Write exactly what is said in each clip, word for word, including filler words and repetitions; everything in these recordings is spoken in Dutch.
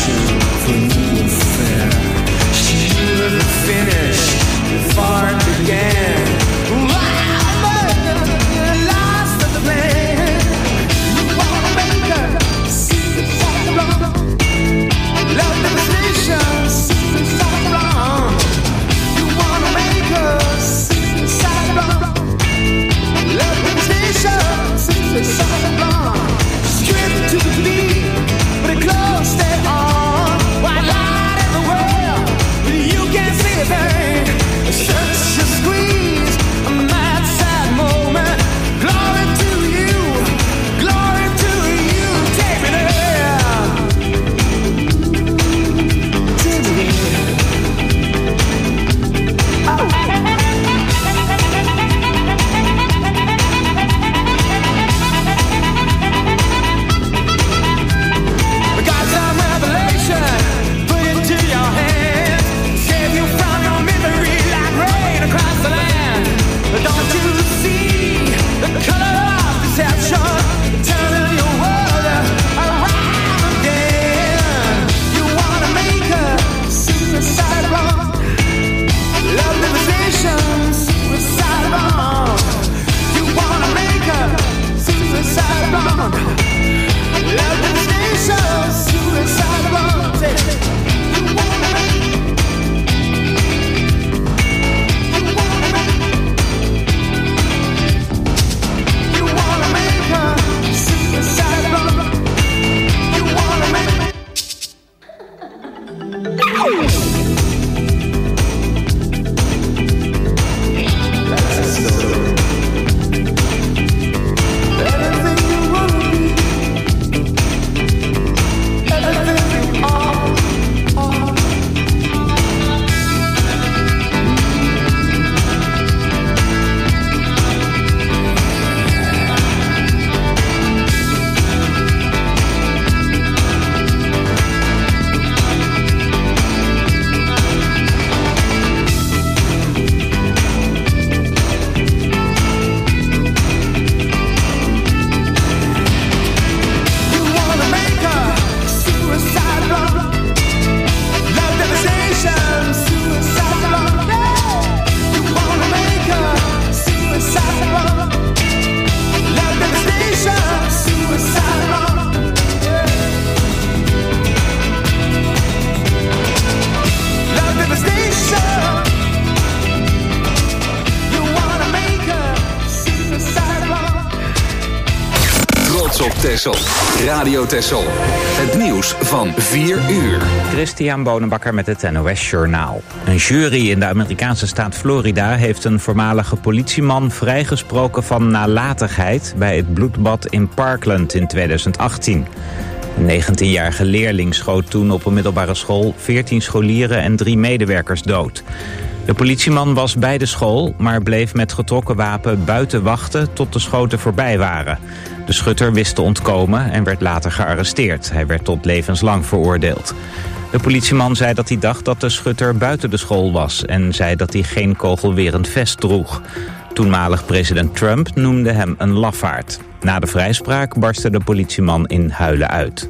Texel. Radio Texel. Het nieuws van vier uur. Christian Bonenbakker met het N O S Journaal. Een jury in de Amerikaanse staat Florida heeft een voormalige politieman vrijgesproken van nalatigheid bij het bloedbad in Parkland in tweeduizend achttien. Een negentienjarige leerling schoot toen op een middelbare school veertien scholieren en drie medewerkers dood. De politieman was bij de school, maar bleef met getrokken wapen buiten wachten tot de schoten voorbij waren. De schutter wist te ontkomen en werd later gearresteerd. Hij werd tot levenslang veroordeeld. De politieman zei dat hij dacht dat de schutter buiten de school was en zei dat hij geen kogelwerend vest droeg. Toenmalig president Trump noemde hem een lafaard. Na de vrijspraak barstte de politieman in huilen uit.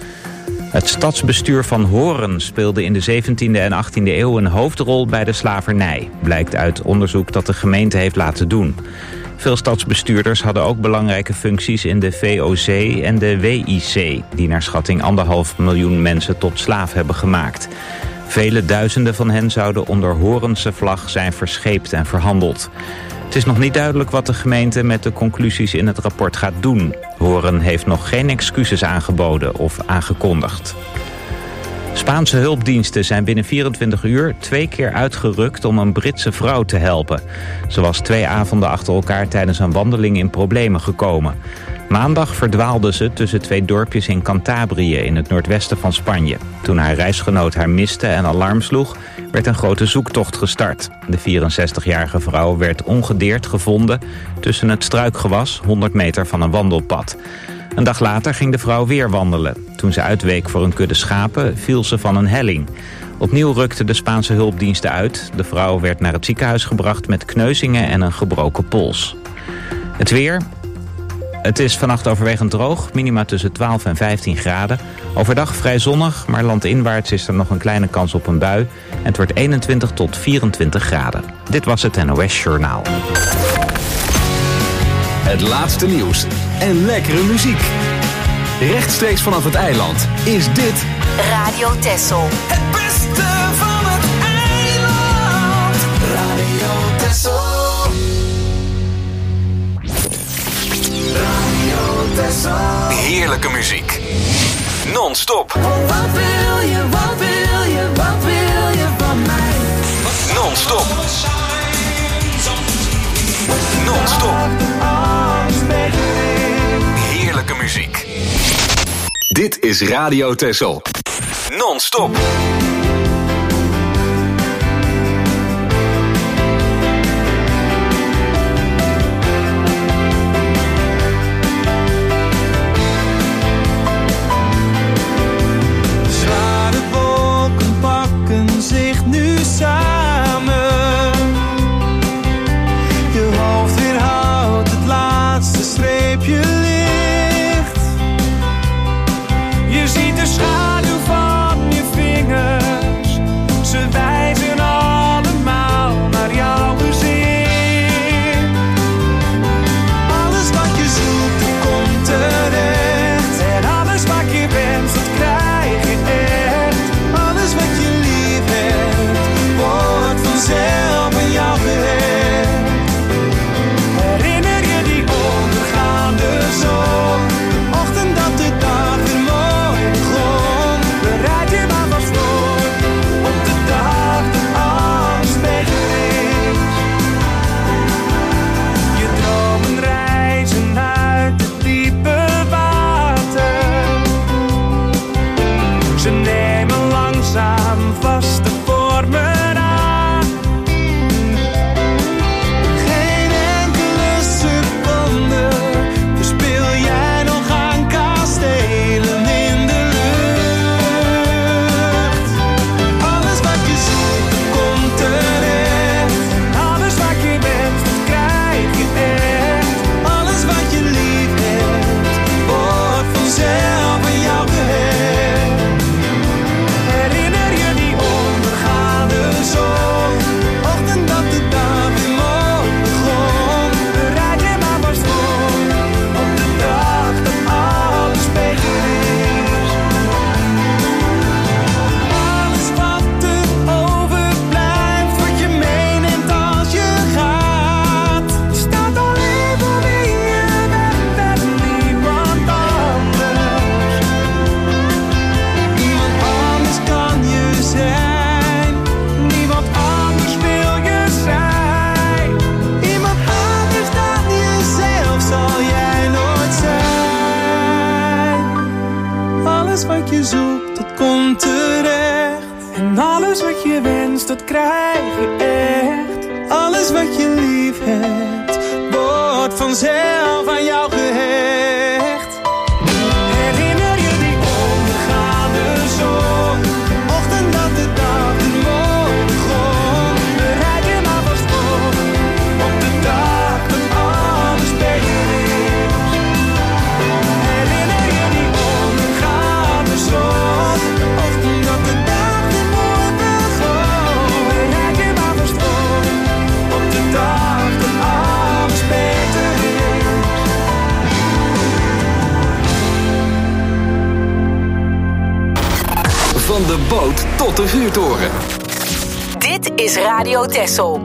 Het stadsbestuur van Horen speelde in de zeventiende en achttiende eeuw een hoofdrol bij de slavernij, blijkt uit onderzoek dat de gemeente heeft laten doen. Veel stadsbestuurders hadden ook belangrijke functies in de V O C en de W I C, die naar schatting anderhalf miljoen mensen tot slaaf hebben gemaakt. Vele duizenden van hen zouden onder Horense vlag zijn verscheept en verhandeld. Het is nog niet duidelijk wat de gemeente met de conclusies in het rapport gaat doen. Horen heeft nog geen excuses aangeboden of aangekondigd. Spaanse hulpdiensten zijn binnen vierentwintig uur twee keer uitgerukt om een Britse vrouw te helpen. Ze was twee avonden achter elkaar tijdens een wandeling in problemen gekomen. Maandag verdwaalde ze tussen twee dorpjes in Cantabrië in het noordwesten van Spanje. Toen haar reisgenoot haar miste en alarm sloeg, werd een grote zoektocht gestart. De vierenzestigjarige vrouw werd ongedeerd gevonden tussen het struikgewas, honderd meter van een wandelpad. Een dag later ging de vrouw weer wandelen. Toen ze uitweek voor een kudde schapen, viel ze van een helling. Opnieuw rukten de Spaanse hulpdiensten uit. De vrouw werd naar het ziekenhuis gebracht met kneuzingen en een gebroken pols. Het weer. Het is vannacht overwegend droog, minima tussen twaalf en vijftien graden. Overdag vrij zonnig, maar landinwaarts is er nog een kleine kans op een bui. En het wordt eenentwintig tot vierentwintig graden. Dit was het N O S Journaal. Het laatste nieuws en lekkere muziek. Rechtstreeks vanaf het eiland is dit Radio Texel. Het beste van het eiland. Radio Texel. Radio Texel. heerlijke muziek. Non-stop. Oh, wat wil je, wat wil je, wat wil je van mij? Non-stop. Non-stop. Heerlijke muziek. Dit is Radio Texel. Non-stop. Zware wolken pakken zich nu samen. Je hoofd weerhoudt het laatste streepje licht. Je ziet de schaduw van je vingers. Ze wijzen allemaal naar jouw gezicht. Alles wat je zoekt, dat komt terecht. En alles wat je wenst, dat krijg je echt. Alles wat je lief hebt, wordt vanzelf aan jou gehecht. Herinner je die ondergaande zon? De ochtend dat de dag weer mooi begon. Bereid je maar vast voor op de dag dat alles beter is. Je dromen reizen uit het diepe water. Ze nemen langzaam vaste vormen aan. Geen enkele seconde verspil jij nog aan kastelen in de lucht. Alles wat je zoekt, dat komt terecht. En alles wat je wenst, dat krijg je echt. Alles wat je lief hebt, wordt vanzelf aan jou gehecht. Herinner je die ondergaande zon? De ochtend dat de dag weer mooi begon. Bereid je maar vast voor op de dag dat alles beter is. Alles wat er overblijft, wat je meeneemt als je gaat. Je staat alleen voor wie je bent en niemand anders. Niemand anders kan je zijn. Niemand anders wil je zijn. Iemand anders dan jezelf zal jij nooit zijn. Alles wat je zoekt, dat komt terecht. En alles wat je wenst, dat krijg je echt. Alles wat je lief hebt, wordt vanzelf aan jou gehecht. Herinner je die ondergaande zon? De ochtend dat de dag weer mooi begon. Bereid je maar vast voor op de dag dat alles beter is. Herinner je die ondergaande zon? De ochtend dat de dag weer mooi begon. Bereid je maar vast voor op de dag dat alles beter is. Van de boot tot de vuurtoren. Dit is Radio Texel.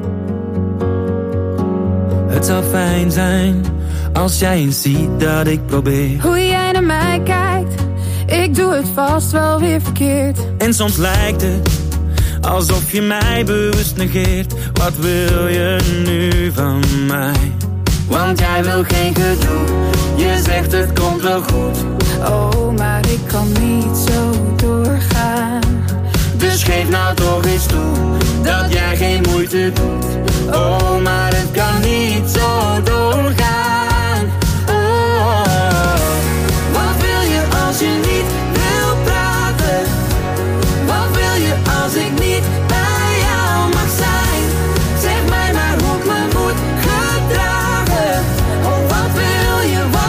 Het zou fijn zijn als jij eens ziet dat ik probeer. Hoe jij naar mij kijkt, ik doe het vast wel weer verkeerd. En soms lijkt het alsof je mij bewust negeert. Wat wil je nu van mij? Want jij wil geen gedoe, je zegt het komt wel goed. Oh, maar ik kan niet zo doorgaan. Dus geef nou toch eens toe dat jij geen moeite doet. Oh, maar het kan niet zo doorgaan. Oh, wat wil je als je niet wil praten? Wat wil je als ik niet bij jou mag zijn? Zeg mij maar hoe ik me moet gedragen. Oh, wat wil je,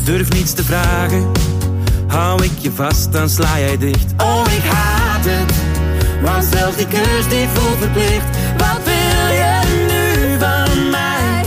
Durf niets te vragen, hou ik je vast, dan sla jij dicht. Oh, ik haat het, want zelfs die kus die voelt verplicht. Wat wil je nu van mij?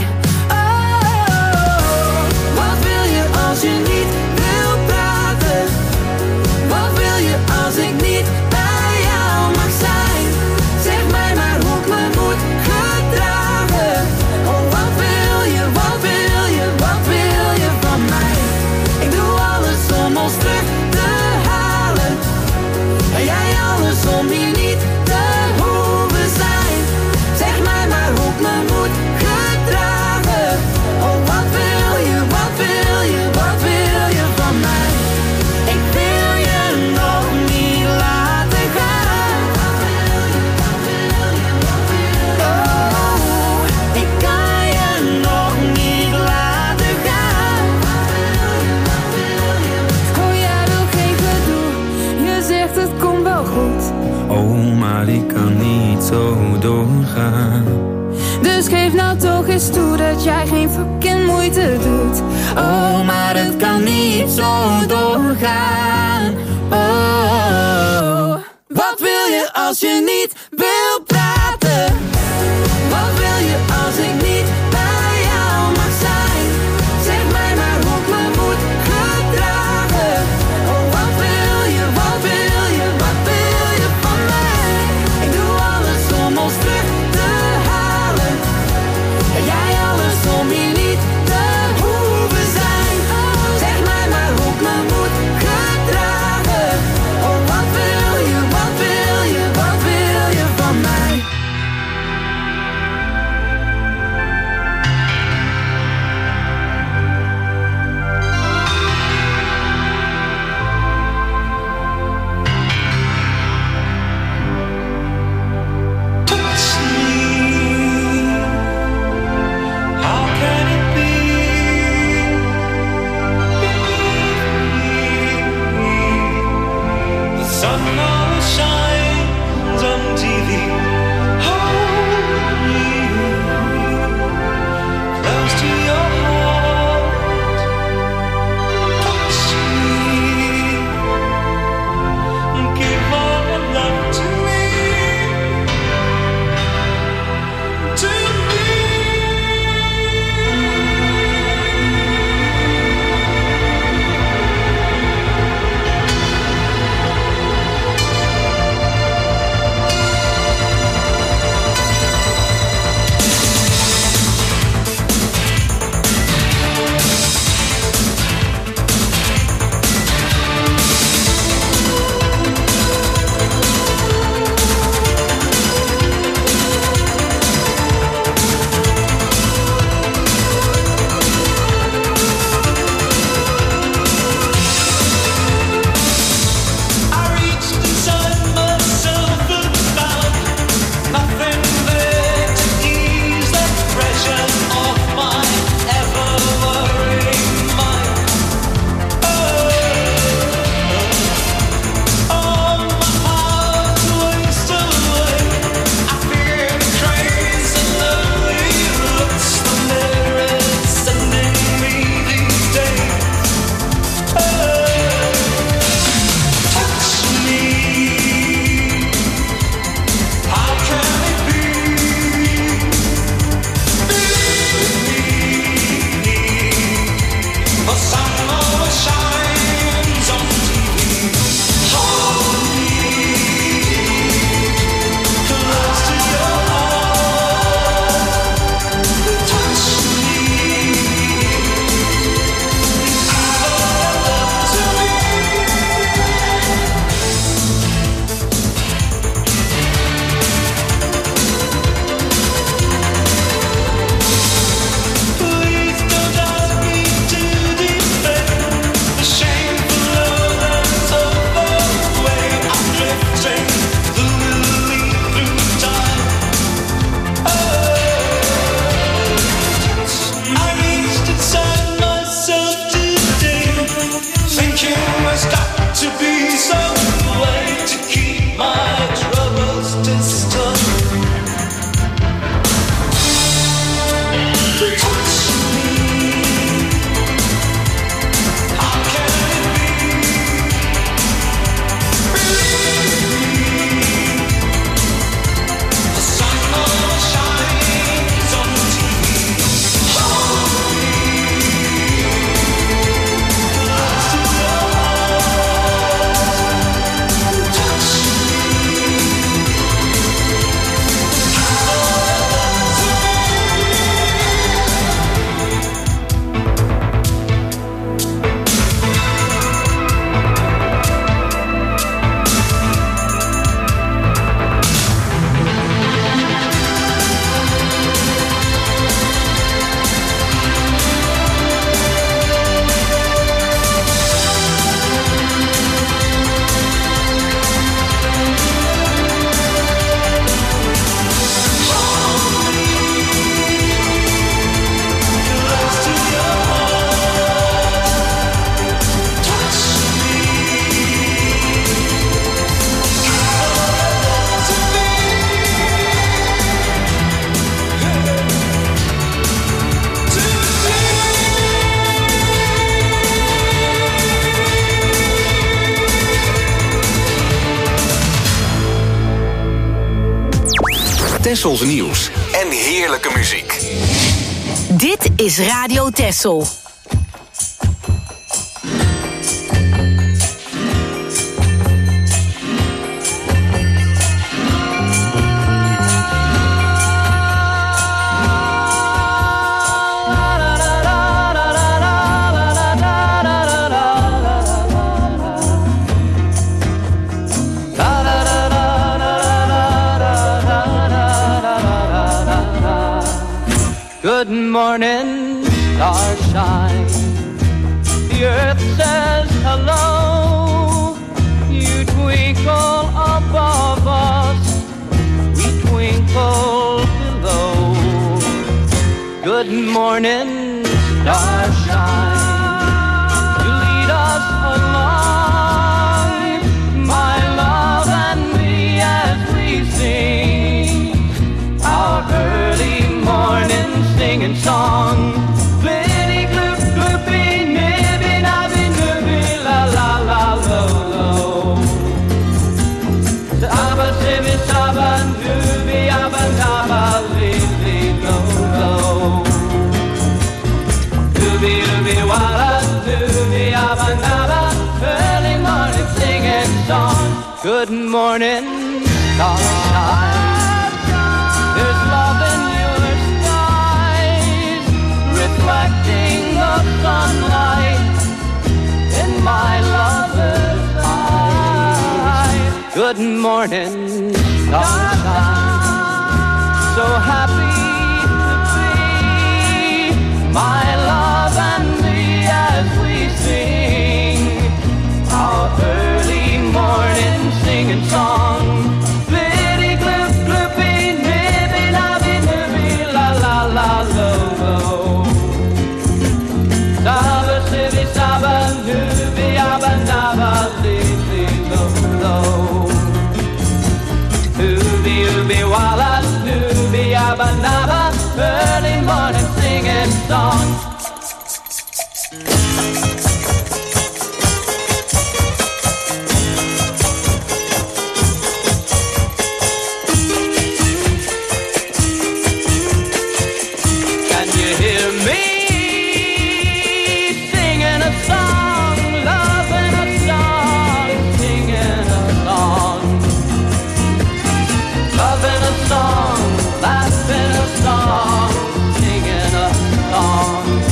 Oh, wat wil je als je niet wil praten? Wat wil je als ik niet bij jou mag zijn? Zeg mij maar hoe ik me moet gedragen. Oh, wat wil je, wat wil je, wat wil je van mij? Ik doe alles om ons terug te halen. En jij alles om hier niet te hoeven zijn. Zeg mij maar hoe ik me moet gedragen. Oh, wat wil je, wat wil je, wat wil je van mij? Ik wil je nog niet laten gaan. Oh, ik kan je nog niet laten gaan. Oh, jij wil geen gedoe. Je zegt het komt wel goed. Oh, maar ik kan niet zo doorgaan. Dus geef nou toch eens toe dat jij geen fucking moeite doet. Oh, maar het kan niet zo doorgaan. Oh, wat wil je als je niet wil praten? Wat wil je als ik niet bij jou mag zijn? Zeg mij maar hoe ik me moet gedragen. Oh, wat wil je, wat wil je, wat wil je van mij? Ik doe alles om ons terug te halen. En jij alles om hier niet te hoeven zijn. Zeg mij maar hoe ik me moet gedragen. Oh, wat wil je, wat wil je, wat wil je van mij? How can it be? The sun always shines on T V. Hold me close to your heart. Touch me. Give all your love to me. To me. Tessels nieuws en heerlijke muziek. Dit is Radio Tessel. Good morning, starshine. The earth says hello. You twinkle above us, we twinkle below. Good morning, starshine. You lead us along, my love and me, as we sing our early morning singing song. Blitty gloop gloopy, nibby nabby nibby, la la la lo lo. Saba sibby saba nubby abba nabba lily lo lo. Nubby nubby walla nubby abba nabba, early morning singing song. Good morning, starshine. There's love in your skies, reflecting the sunlight in my lover's eyes. Good morning, sunshine. So happy to be, my love and me, as we sing our early morning singing song. Blitty gloop gloopy, nibby nabby nibby, la la la lo lo. Saba sibby saba nubby abba nabba lily lo lo. Nubby nubby walla nubby abba nabba, early morning singing song. Can you hear me singing a song, loving a song, singing a song, loving a song, laughing a song, singing a song.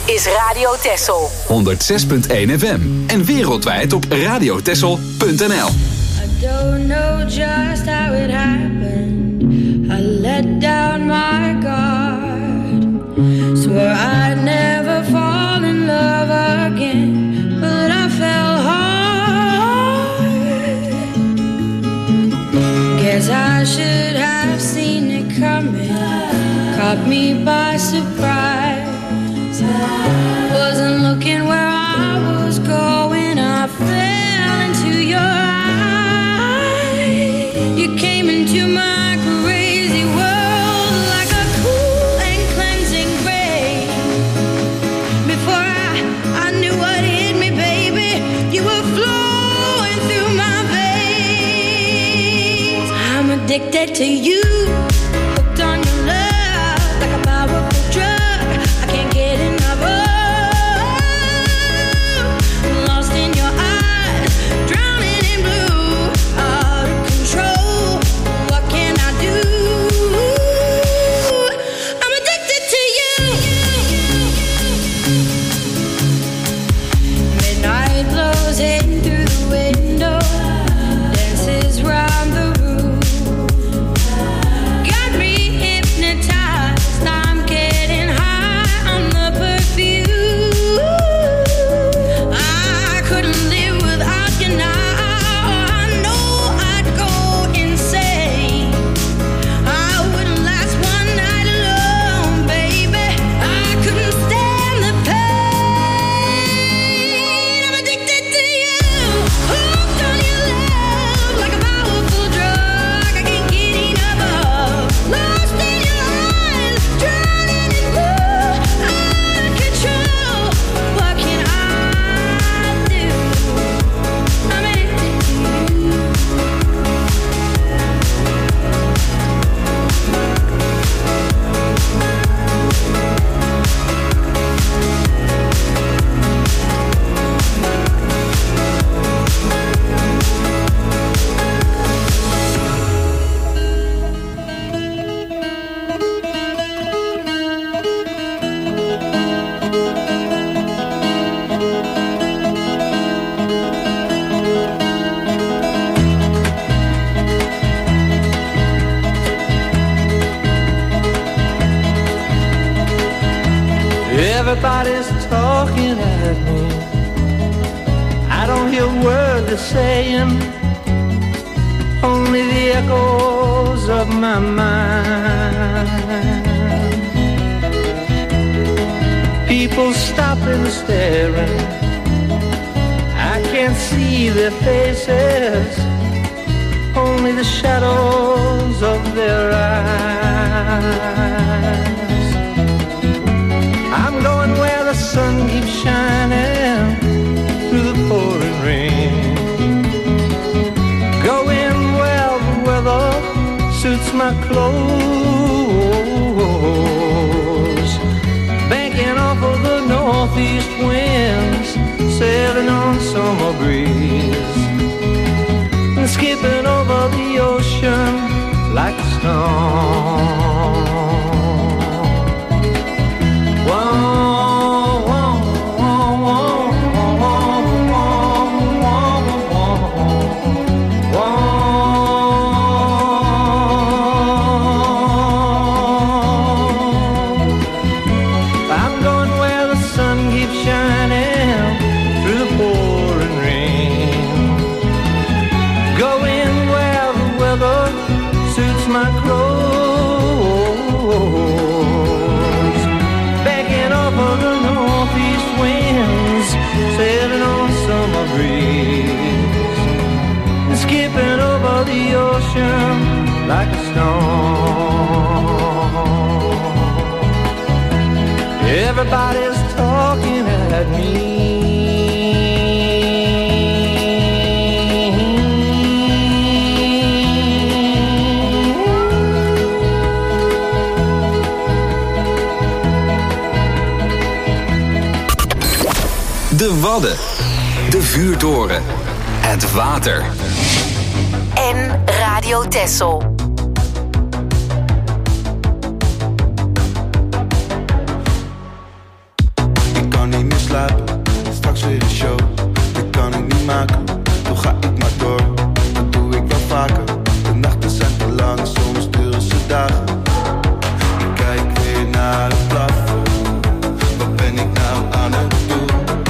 is Radio Texel. honderdzes punt één F M. En wereldwijd op radiotexel punt n l. I don't know just how it happened. I let down my guard. Swore I'd never fall in love again, but I fell hard. Guess I should have seen it coming. Caught me by surprise. Wasn't looking where I was going. I fell into your eyes. You came into my crazy world like a cool and cleansing rain. Before I, I knew what hit me, baby, you were flowing through my veins. I'm addicted to you, hooked on your love like a powerful drug. I can't get enough of. Lost in your eyes, drowning in blue, out of control. What can I do? I'm addicted to you. Midnight blows in through the window, dances round the room. Got me hypnotized, I'm getting high on the perfume. I couldn't live without you now. I know I'd go insane. I wouldn't last one night alone, baby. I couldn't stand the pain. I'm addicted to you, hooked on your love like a powerful drug. I can't get enough of. Lost in your eyes, drowning in blue, out of control. What can I do? I'm addicted to you. Everybody's talking at me. I don't hear a word they're saying, only the echoes of my mind. People stopping, staring. I can't see their faces, only the shadows of their eyes. I'm going where the sun keeps shining through the pouring rain. Going where the weather suits my clothes. Banking off of the northeast winds, sailing on summer breeze. And skipping over the ocean like a stone. Skipping over the ocean like a stone. Everybody's talking at me. De Wadden, de vuurtoren, het water. En Radio Texel. Ik kan niet meer slapen, straks weer een show. Dit kan ik niet maken, toch ga ik maar door. Dat doe ik wel vaker, de nachten zijn te lang, soms duren ze dagen. Ik kijk weer naar het plafond, wat ben ik nou aan het doen?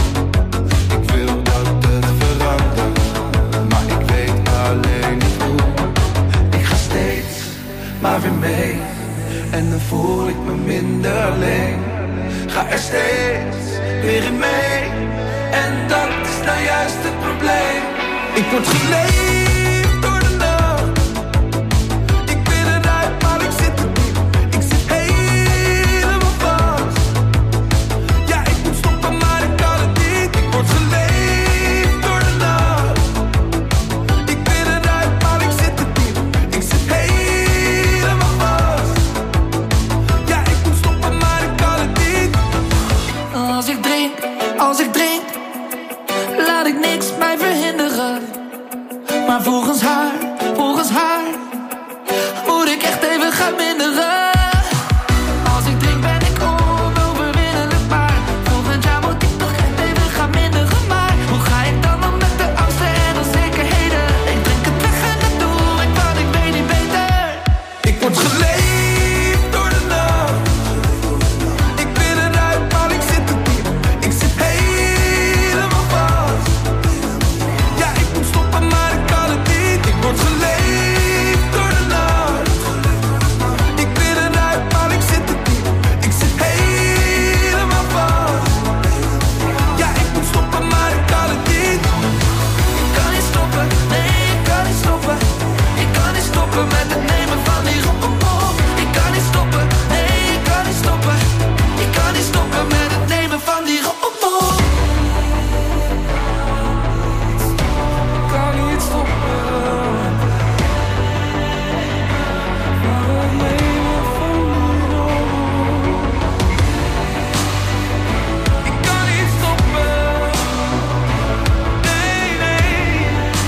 Ik wil dat het verandert, maar ik weet alleen niet hoe. Ik ga steeds maar weer mee, en dan voel ik me minder alleen. Ga er steeds weer in mee, en dat is nou juist het probleem. Ik word geleefd door de nacht, ik ben eruit maar ik zit er diep. Ik zit helemaal vast, ja ik moet stoppen maar ik kan het niet. Ik word geleefd door de nacht, ik ben eruit maar ik zit er diep. Ik zit helemaal vast, ja ik moet stoppen maar ik kan het niet. Als ik drink, als ik drink, laat ik niks mij verhinderen. Maar volgens haar, volgens haar, moet ik echt even gaan minderen. Als ik drink ben ik onoverwinnelijk, maar volgend jaar moet ik toch echt even gaan minderen. Maar hoe ga ik dan om met de angsten en onzekerheden? Ik drink het weg en dat doe ik, want ik weet niet beter. Ik word geleefd door de nacht, ik ben eruit maar ik zit er diep. Ik zit helemaal vast, ja ik moet stoppen maar ik kan het niet. Ik word geleefd door de nacht, ik ben eruit maar ik zit er diep. Ik zit helemaal vast, ja ik moet stoppen maar ik kan het niet. Ik kan niet stoppen, nee ik kan niet stoppen. Ik kan niet stoppen met het nemen van die rommel. Ik kan niet stoppen, nee ik kan niet stoppen. Ik kan niet stoppen met het nemen van die rommel. Ik kan niet stoppen. Ik kan niet stoppen, nee nee,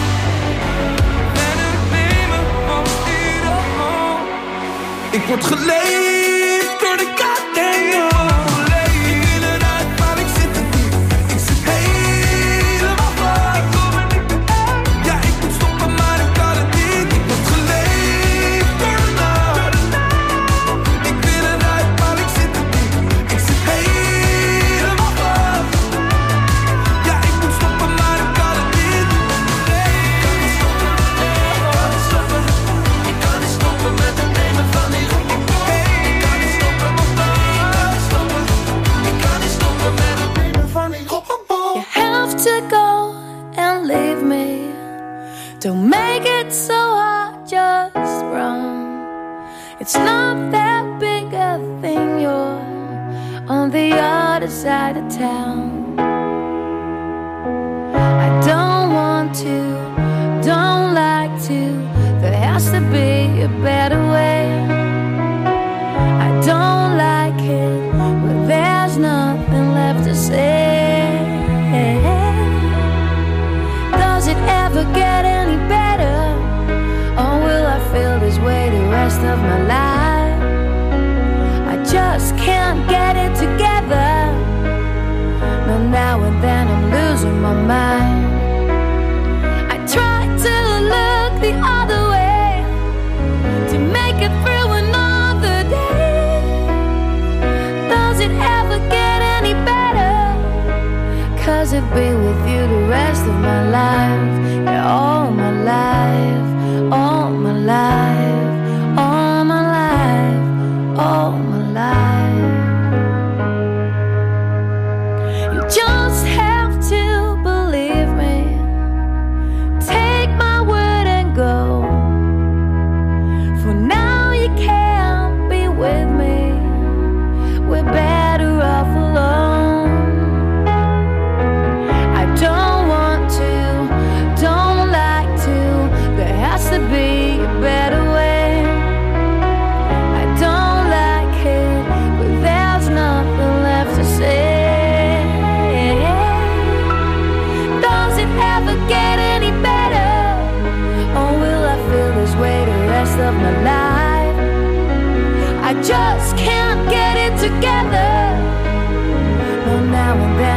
met het nemen van die rommel. Ik word geleefd door de kat en joh. Ik ben eruit maar ik zit er diep. Ik zit helemaal vast, ja ik moet stoppen maar ik kan het niet. Ik word geleefd door de nacht, ik ben eruit maar ik zit er diep. Ik zit helemaal vast, ja ik moet stoppen maar ik kan het niet. Ik kan niet stoppen, nee ik kan niet stoppen. Ik kan niet stoppen met het nemen van die rommel. Ik kan niet stoppen, nee ik kan niet stoppen. Ik kan niet stoppen met het nemen van die rommel. You have to go and leave me. Don't make it so hard, just run. It's not that big a thing, you're on the other side of town. I don't want to, don't like to. There has to be a better way. I don't like it, but there's nothing left to say. Does it ever get any better? Or will I feel this way the rest of my life? I just can't get it together. No, now and then I'm losing my mind. I try to look the other way to make it through another day. Does it ever get any better? Cause I'd be with you the rest of my life. Yeah, all my life, all my life, all my life, all my life. You just have to believe me. Take my word and go. For now you can't be with me. We're better off alone. I don't want to, don't like to. There has to be a better way. I don't like it, but there's nothing left to say. Does it ever get any better? Or will I feel this way the rest of my life? I just can't get it together. No, now and then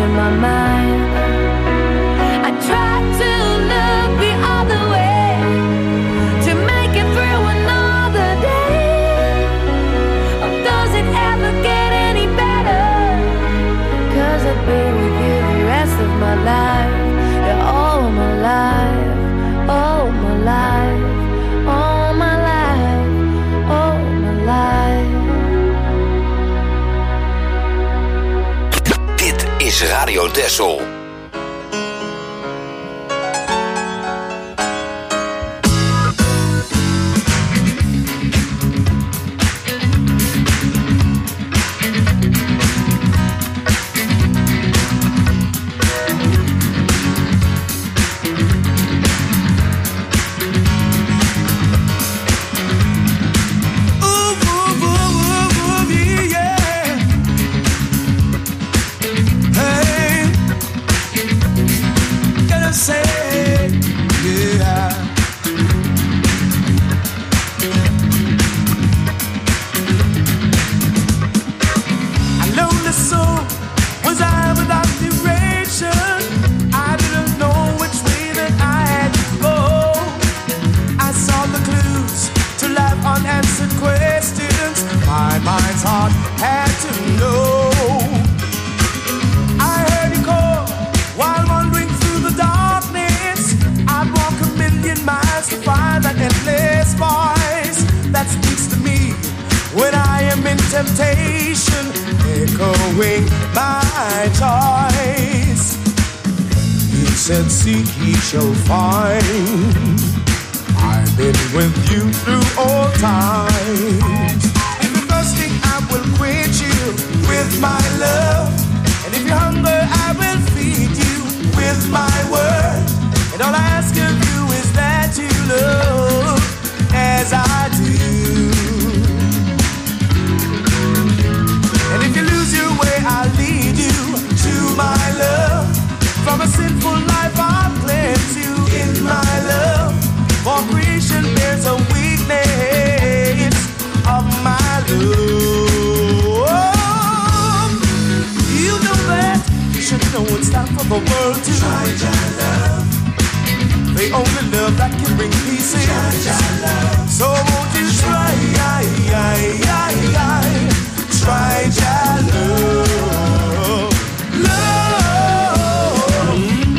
losing my mind. I tried to look the other way to make it through another day. Oh, does it ever get any better? 'Cause I've been with you the rest of my life. You're all my life, all my life, all my life, all my life. Dit is Radio Texel. Temptation echoing my choice. He said, seek ye shall find. I've been with you through all times. If you're thirsty, I will quench you with my love. And if you're hungry, I will feed you with my word. And all I ask of you is that you love as I do. And if you lose your way, I'll lead you to my love. From a sinful life, I'll cleanse you in my love. For creation bears a weakness of my love. You know that, you should know it's time for the world to try your love. The only love that can bring peace is try your love. So won't you try, I, I, I, I. Try your love, love.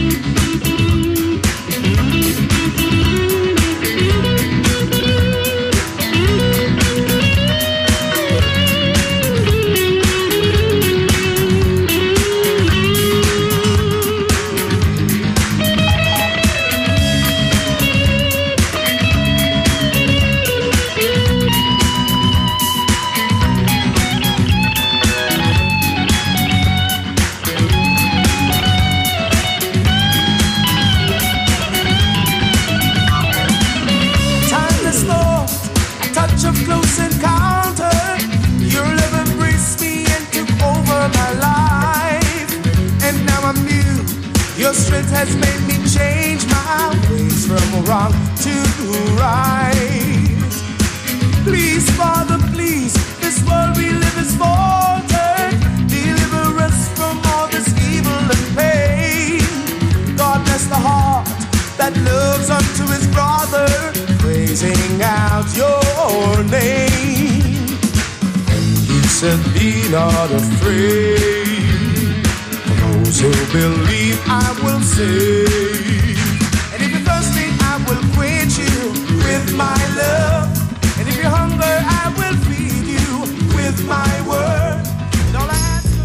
Your strength has made me change my ways from wrong to right. Please, Father, please, this world we live is faltered. Deliver us from all this evil and pain. God bless the heart that loves unto his brother, praising out your name. And he said, be not afraid. Those who believe I will save. And if you're thirsty, I will quench you with my love. And if you're hungry, I will feed you with my word. And all I ask of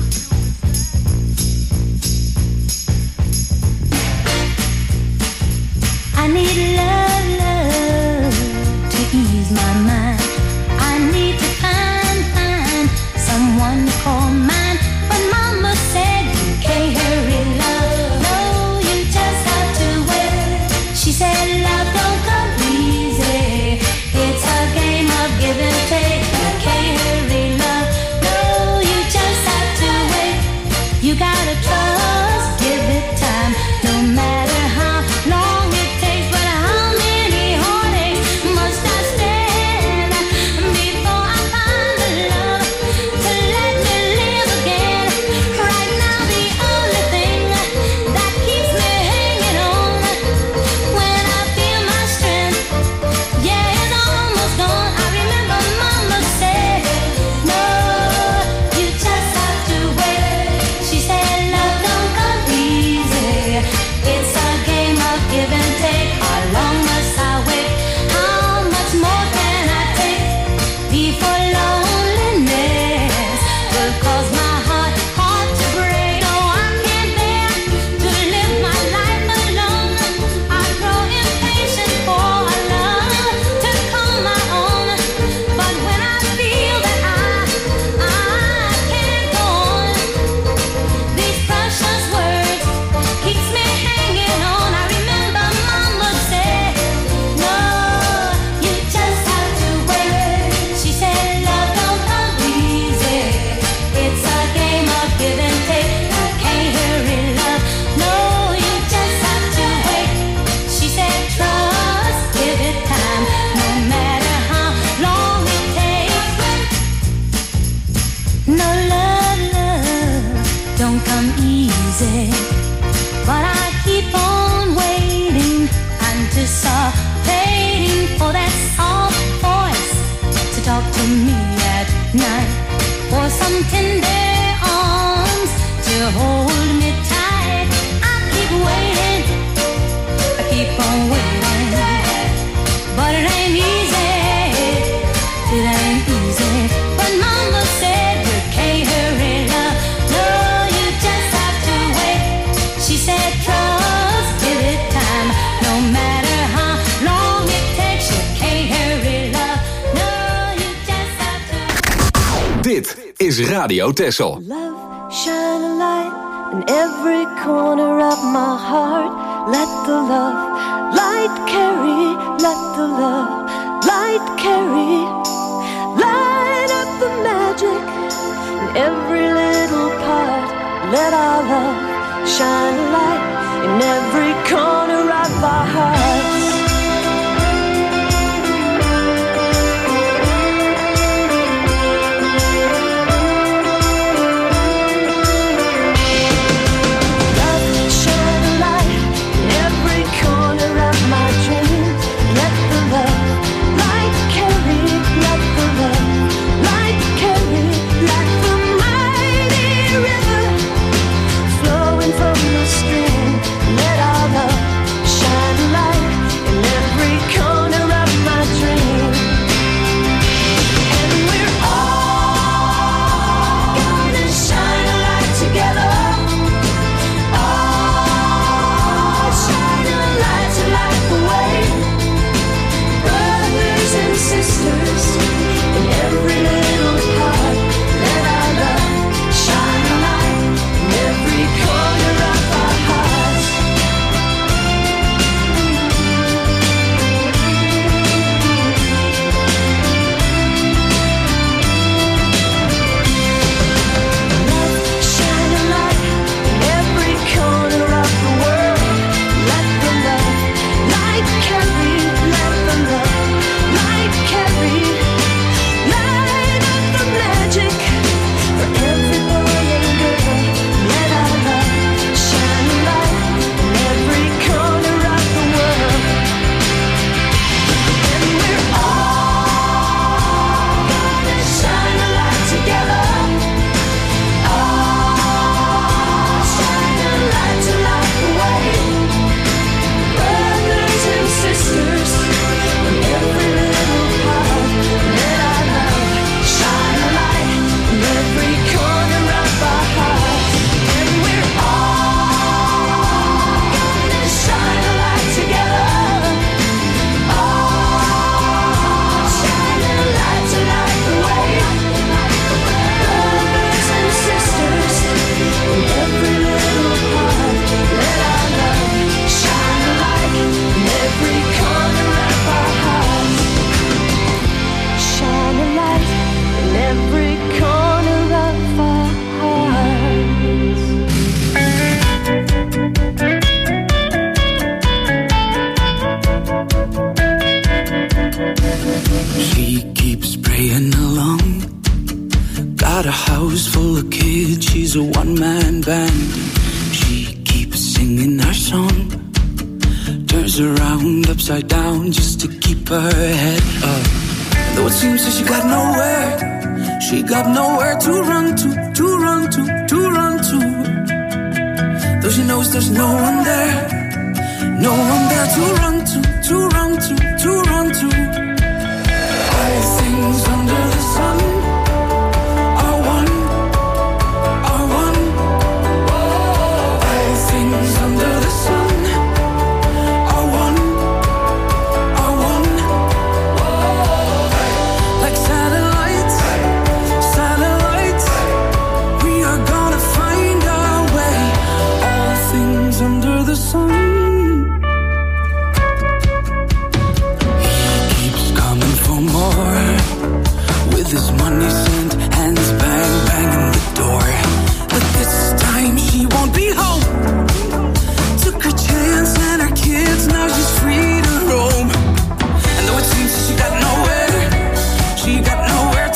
I need love, love to ease my mind. I need to find, find someone to call mine. But Mama said you can't hurry love. No, you just have to wait. She said love don't come easy. It's a game of give and take. You can't hurry love. No, you just have to wait. You gotta trust, give it time. No matter how long it takes, but how many heartaches must I stand before I find the love to let me live again? Right now the only thing easy, but I keep on waiting, anticipating for that soft voice to talk to me at night, for some tender arms to hold me tight. I keep waiting, I keep on waiting, but it ain't easy, it ain't easy. But Mama said you can't hurry love, no, you just have to wait. She said trust, give it time, no matter how long it takes. You can't hurry love, no, you just have to wait. Dit is Radio Texel. Love, shine a light in every corner of my heart. Let the love light carry, let the love light carry. Light up the magic in every little part. Let our love shine a light in every corner of our hearts.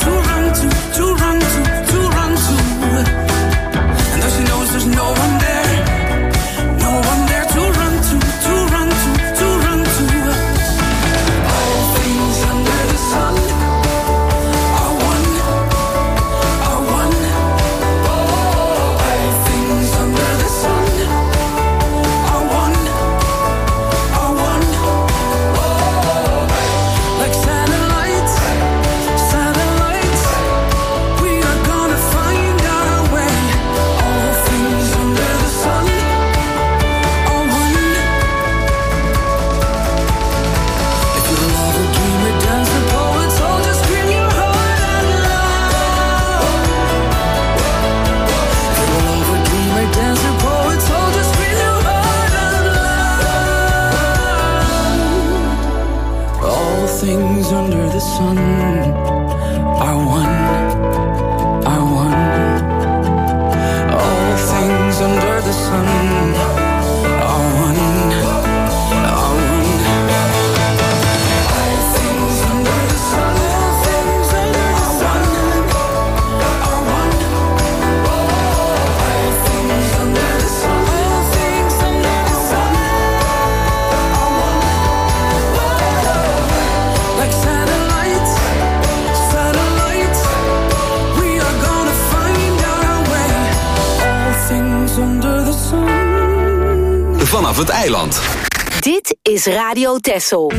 No one there sun are one, are one. All things under the sun are one, are one. All things under the sun, all things under the sun are one. All things under the sun, all things under the sun are one. Like satellites, satellites, we are gonna find our way. All things under the sun. Vanaf het eiland. Dit is Radio Texel.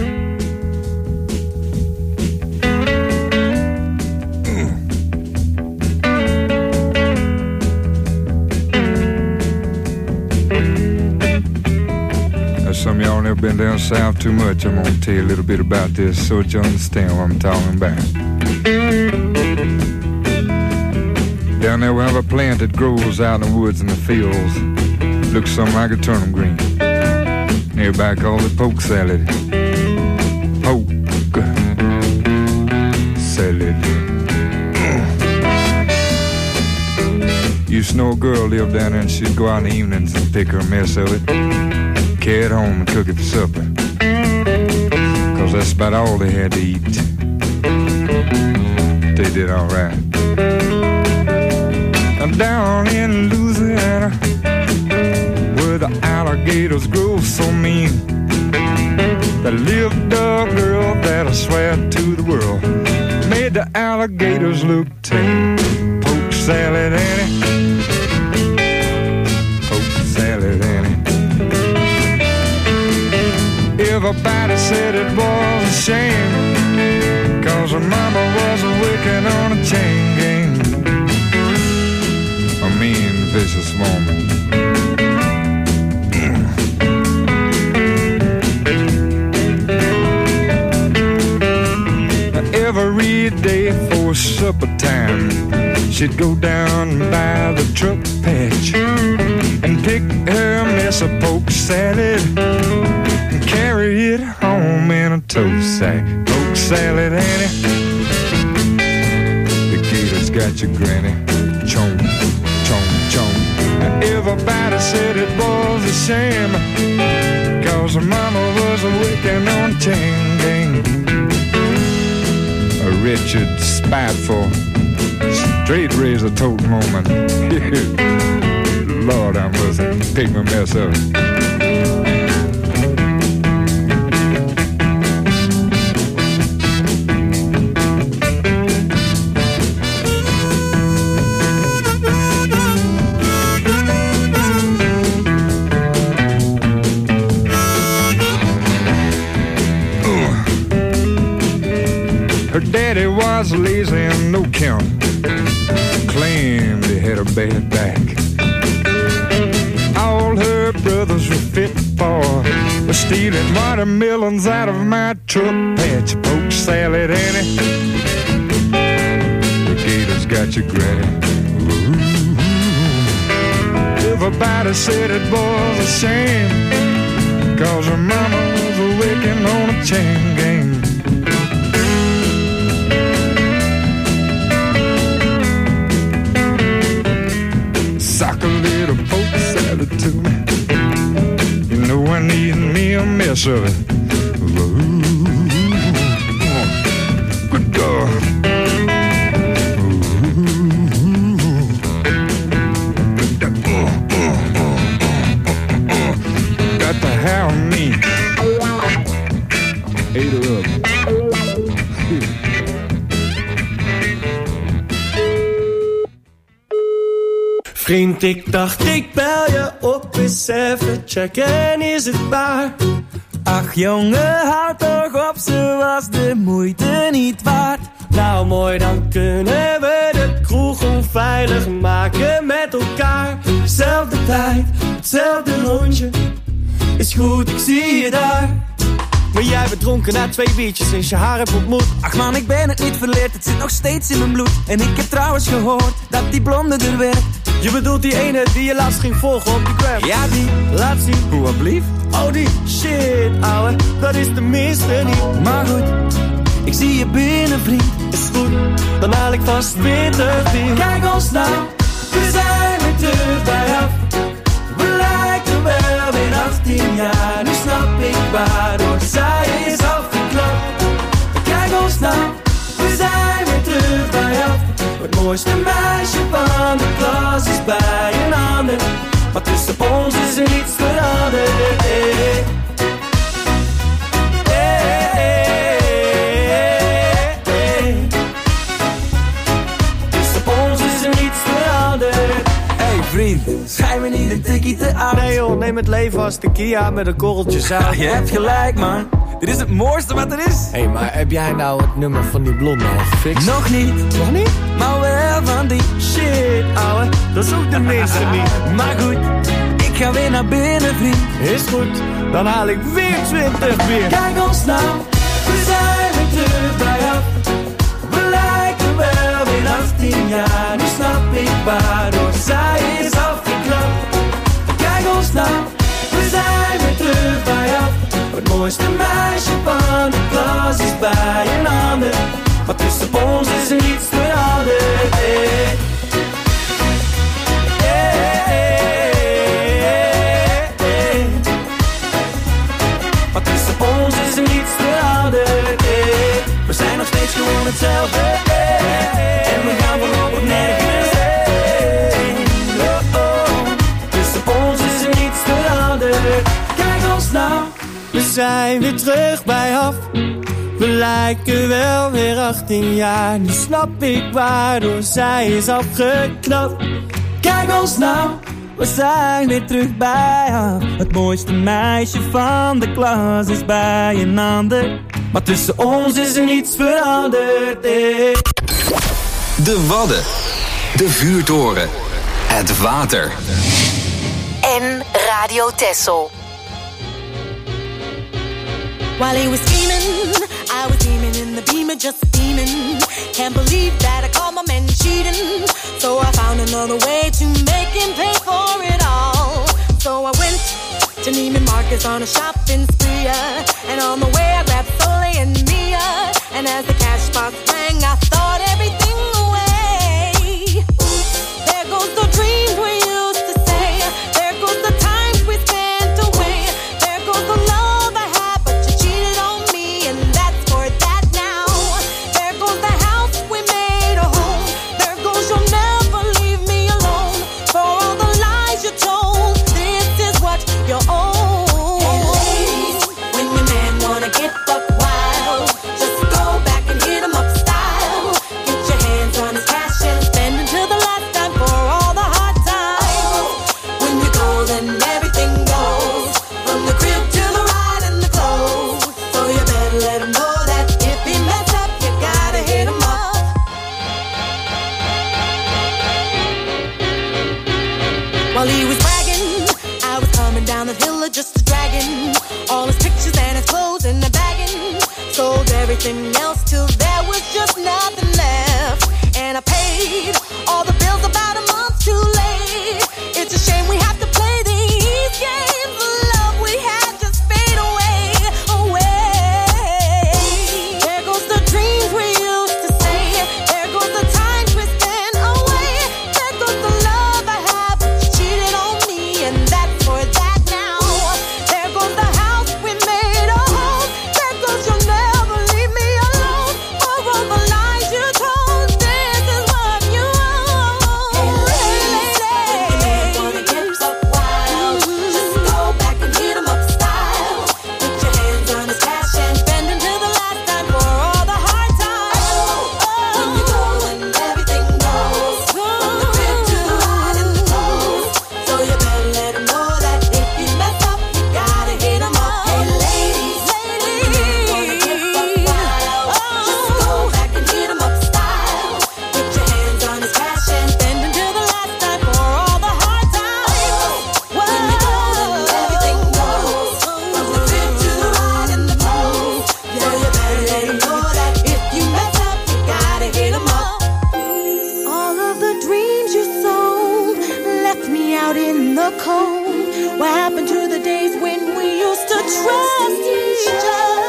Now, some of y'all never been down south too much. I'm gonna tell you a little bit about this so that you understand what I'm talking about. Down there we have a plant that grows out in the woods and the fields. Looks something like a turnip green. Everybody calls it poke salad. Poke salad. Used to know a girl lived down there and she'd go out in the evenings and pick her a mess of it, carry it home and cook it for supper. Cause that's about all they had to eat. They did alright. Down in Louisiana, where the alligators grow so mean, there lived a girl that I swear to the world made the alligators look tame. Poke salad Annie, poke salad Annie. Everybody said it was a shame, cause her mama was working on a chain gang. A mean, vicious woman. Every day for supper time, she'd go down by the truck patch and pick her mess of poke salad and carry it home in a tow sack. Poke salad, Annie, the gator's got your granny. Chomp, chomp, chomp. Everybody said it was a shame, cause her mama was working on a chain gang. A wretched, spiteful, straight razor toting woman. Lord, I must pick my mess up. Her daddy was lazy and no count, claimed he had a bad back. All her brothers were fit for was stealing watermelons out of my truck patch. Poke salad, Annie, the gator's got your granny. Ooh. Everybody said it was a shame, cause her mama was working on a chain gang. Sock a little poke salad to me. You know I need me a mess of it. Ooh, good God. Got to have me. Ate her up. Vriend, ik dacht ik bel je op eens even checken, is het waar? Ach jongen, houd toch op, ze was de moeite niet waard. Nou mooi, dan kunnen we de kroeg onveilig maken met elkaar. Zelfde tijd, hetzelfde rondje, is goed, ik zie je daar. Maar jij bent dronken na twee biertjes sinds je haar hebt ontmoet. Ach man, ik ben het niet verleerd, het zit nog steeds in mijn bloed. En ik heb trouwens gehoord dat die blonde er werkt. Je bedoelt die ene die je laatst ging volgen op die gram? Ja, die. Laat zien. Hoe, alblieft? Oh, die shit, ouwe, dat is de minste niet. Maar goed, Ik zie je binnen, vriend. Is goed, dan haal ik vast twintig bier. Kijk ons nou, we zijn weer terug bij af. We lijken wel weer achttien jaar. Nu snap ik waardoor zij is afgeknapt. Kijk ons nou, we zijn weer terug bij af. Het mooiste meisje van de klas is bij een ander. Maar tussen ons is er niets veranderd. Hey. Vriend, schijn me niet een tikkie te oud. Nee joh, neem het leven als de Kia met een korreltje zout. Ja, je hebt gelijk man, dit is het mooiste wat er is. Hé, hey, maar heb jij nou het nummer van die blonde al gefixt? Nog niet, nog niet? Maar wel van die shit, ouwe. Dat is ook de minste niet. Maar goed, ik ga weer naar binnen vriend. Is goed, dan haal ik weer twintig bier. Kijk ons nou, we zijn weer terug bij af. We lijken wel weer achttien jaar. Nu snap ik waardoor zij is afgeknapt. Kijk ons nou, we zijn weer terug bij af. Het mooiste meisje van de klas is bij een ander. Maar tussen ons is er niets veranderd. Hey. Hey, hey, hey. Maar tussen ons is er niets veranderd. Hey. We zijn nog steeds gewoon hetzelfde. Hey. En we gaan voorlopig nergens heen. Oh, oh. Tussen ons is er niets veranderd. Kijk ons nou. We zijn weer terug bij af. We lijken wel weer achttien jaar. Nu snap ik waardoor zij is afgeknapt. Kijk ons nou, we zijn weer terug bij af. Het mooiste meisje van de klas is bij een ander. Maar tussen ons is er niets veranderd. Hey. De Wadden, de vuurtoren, het water. En Radio Texel. While he was scheming, I was beaming in the beamer, just steaming. Can't believe that I caught my man cheating. So I found another way to make him pay for it all. So I went to Neiman Marcus on a shopping spree. And on the way I grabbed Soleil and Mia. And as the cash box rang, I thought everything away. There goes the dreams we used to say. There goes the times we spent away. There goes the love. While he was bragging, I was coming down the hill just a dragging all his pictures and his clothes in the bagging. Sold everything else till there was just nothing left. And I paid all the bills about a month too late. It's a shame we have to play these games. The love we had just fade away, away. There goes the dreams we used to say. There goes the times we spent away. There goes the love I had, but you cheated on me, and that's for that now. There goes the house we made a home. There goes you'll never leave me alone. For all the lies you told, this is what you owe. Hey lady, when your man wanna get up wild, just go back and hit him up style. Put your hands on his cash and spend until the last time for all the hard times. When you go and everything goes, from the crib to the ride and the clothes. So you better let him know that if you mess up, you gotta hit him up. Hey ladies, when your man wanna get up wild, just go back and hit him up style. Put your hands on his cash and spend until the last time for all the hard times. When you go and everything goes, from the crib to the ride and the clothes. So you better let him know that if you mess up, you gotta hit him up. All of the dreams you sold left me out in the cold. What happened to the days when we used to trust each other?